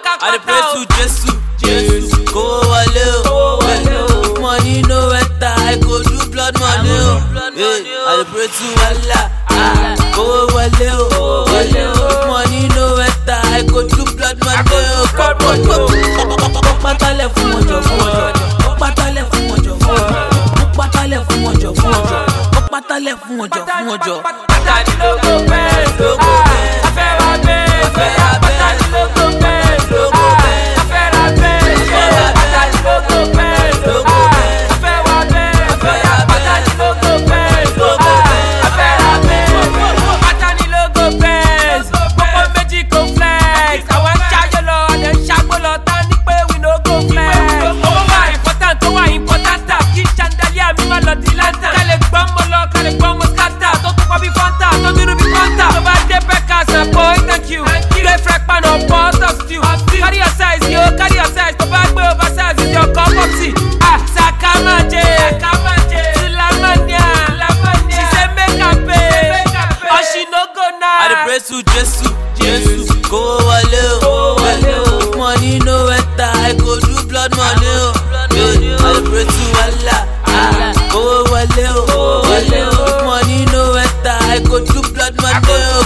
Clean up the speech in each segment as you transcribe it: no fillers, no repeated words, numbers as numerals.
I dey pray to Jesus, go wale o. Money no enter, I go do blood money o. I dey pray to Allah, go wale o. Money no enter, I go do blood money o. Pátálẹ̀ fún ọjọ́ fún ọjọ́, pátálẹ̀ fún ọjọ́ fún ọjọ́, pátálẹ̀ fún ọjọ́ fún ọjọ́, pátálẹ̀ fún ọjọ́ fún ọjọ́. Pátálẹ̀ lógo bẹ́ẹ̀ lógo bẹ́ẹ̀, afẹ́ wa bẹ́ẹ̀ pátálẹ̀ lógo bẹ́ẹ̀ lógo bẹ́ẹ̀, afẹ́ ra bẹ́ẹ̀ pátálẹ̀ lógo bẹ́ẹ̀ lógo bẹ́ẹ̀, afẹ́ wa bẹ́ẹ̀ pátálẹ̀ lógo bẹ́ẹ̀ lógo bẹ́ẹ̀, afẹ́ ra bẹ́ẹ̀ pátálẹ̀ lógo bẹ́ẹ̀. Gbogbo méjì kò flex, àwọn ń ṣayọ lọ, àdé ń ṣàgbọ́ lọ, tá ní pé we no go flex. Owó wà important, tó wà important, kí chandelier mi má lọ di lantern. Kálẹ̀ gbọ́n mọ́ lọ, kálẹ̀ gbọ́n mọ́ scatter, tó kókó bí fanta, tó dúró bí fanta. Tó bá dé Beckers, boy, thank you. Play fresh pan or pot of stew. Carry your size, yo, carry your size. Tó bá gbé oversize, is your cup of tea. Sakamaje, Sulamania, she say make am pay, or she no go now. I dey pray to Jesus, go wale o. Money no enter, I go do blood money o. I dey pray to Allah, go wale o. Money no enter, I go do blood money o.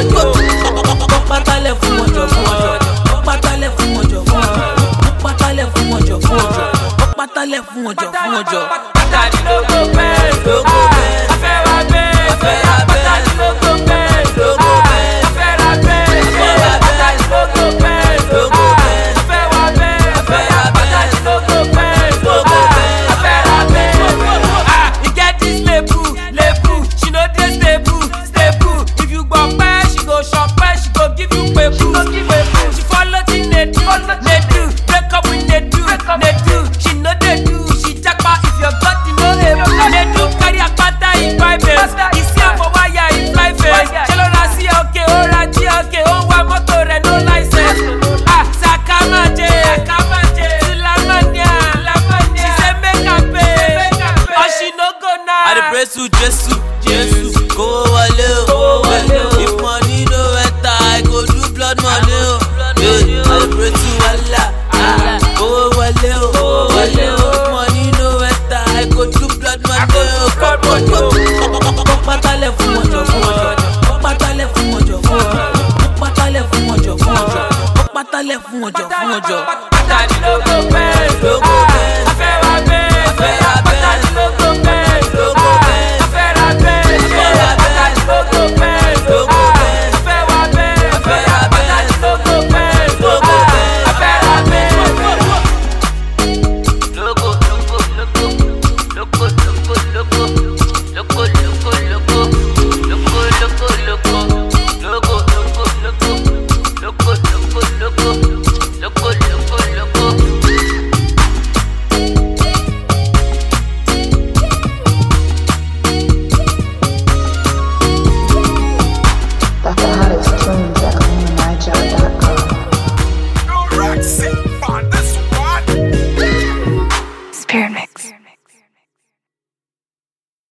Pátálẹ̀ fún ọjọ́ fún ọjọ́, pátálẹ̀ fún ọjọ́ fún ọjọ́, pátálẹ̀ fún ọjọ́ fún ọjọ́, pátálẹ̀ fún ọjọ́ fún ọjọ́. Pátálẹ̀ lógo bẹ́ẹ̀ lógo bẹ́ẹ̀, afẹ́ wa bẹ́ẹ̀ pátálẹ̀ lógo bẹ́ẹ̀ lógo bẹ́ẹ̀, afẹ́ ra bẹ́ẹ̀ pátálẹ̀ lógo bẹ́ẹ̀ lógo bẹ́ẹ̀, afẹ́ wa bẹ́ẹ̀ pátálẹ̀ lógo bẹ́ẹ̀ lógo bẹ́ẹ̀, afẹ́ ra bẹ́ẹ̀. You get this lebu, she no dey stable. If you go pẹ́, she go shop pẹ́, she go give you pepu. She follow the nedu, break up with nedu. She no dey do, she japa if your body no able. Nedu carry akpata in private, isi am for wire in fly face. Ṣé ra sí ọ̀kẹ́, ó ra jí ọ̀kẹ́, ó ń wa mọ́tò rẹ̀ no license. Sakamaje, Sulamania, she say make am pay, or she no go now. I dey pray to Jesus, go wale o. If money no enter, I go do blood money o. I dey pray to Allah, go wale o. If money no enter, I go do blood money o. Pátálẹ̀ fún ọjọ́ fún ọjọ́, pátálẹ̀ fún ọjọ́ fún ọjọ́, pátálẹ̀ fún ọjọ́ fún ọjọ́, pátálẹ̀ fún ọjọ́ fún ọjọ́. Pátálẹ̀ lógo bẹ́ẹ̀ lógo